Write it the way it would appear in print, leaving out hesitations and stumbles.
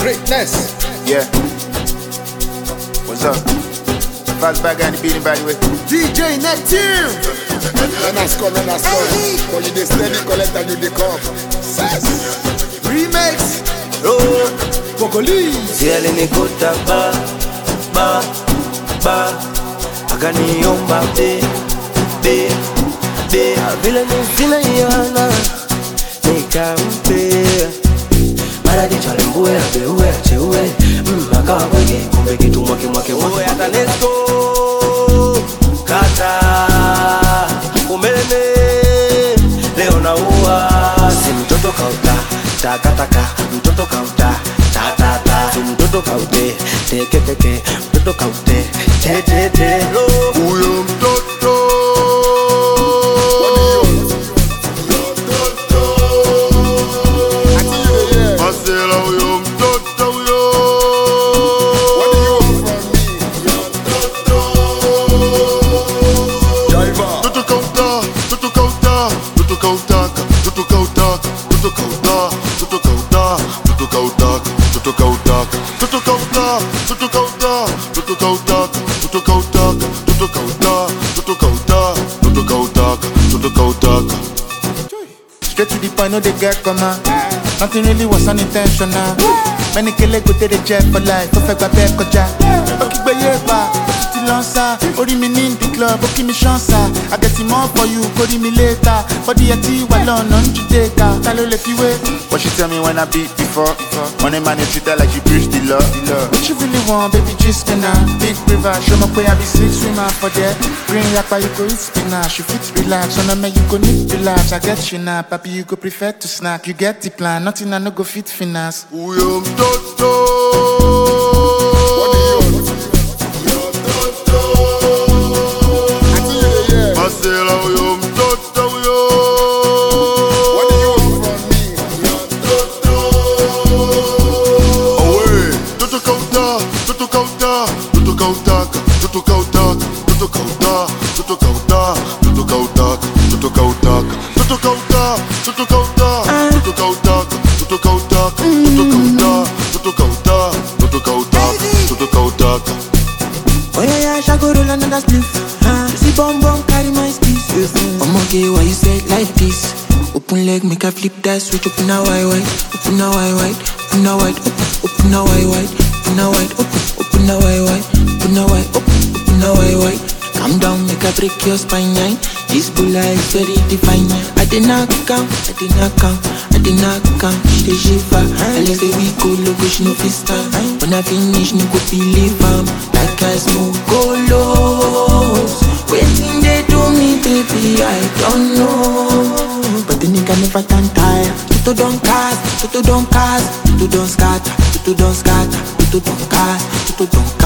Greatness. Yeah. What's up? Fast back and the beating by the way. DJ Neptune. Menasco. For you the steady collect and you the come. Remix. Oh, Pocolize. Siele nikota ba akaniomba be vile nisina yana nikampe mara dicho lembue abeue acheue akawa kwege kumbe kitu mwake wewe atanesko kata umeme leo naua si mtoto kauta taka mtoto kauta ta si mtoto kaute teke mtoto kaute te Uyo mtoto. Masela uyo mtoto uyo. What do you want from me? Jaiva. Toto kauta. straight to the point, no they get comma. Nothing really was unintentional. Many kele go to the jet for life. Perfect by back koja. Okay, but yeah, ti lansa. Ori mi in the club, okay me chance. I get him more for you, go me later. Body a tea while on Judeka. Talo le fiwe. What she tell me when I beat before? Money man, you treat her like she breached the law. What you really want, baby, just spinner. Big river, show my boy I be slick swimmer for that. Green yakpa, you go eat spinach. You fit relax, on a man you go need relax. I get you now, papi, you go prefer to snack. You get the plan, nothing I no go fit finance. Uyo mtoto. Masela uyo mtoto uyo. What do you want from me? Away. Toto kauta. Oh yeah, shagoro another spliff. See bomb carry my skis. Okay, why you say it like this? Open leg, make a flip that switch. Open a wide. Open a wide. Open a wide. Open a wide. Open a wide. Open a wide. Open a wide. Open a wide. Calm down, make a break your spine. This bulla is very divine. I did not count. She shiver. Unless the week go look, she no fist. When I finish, no go believe like I smoke golos. Waiting they do me, baby, I don't know. But the nigga never can tire. Tutu don't cast, tutu don't scatter, tutu don't cast, tutu don't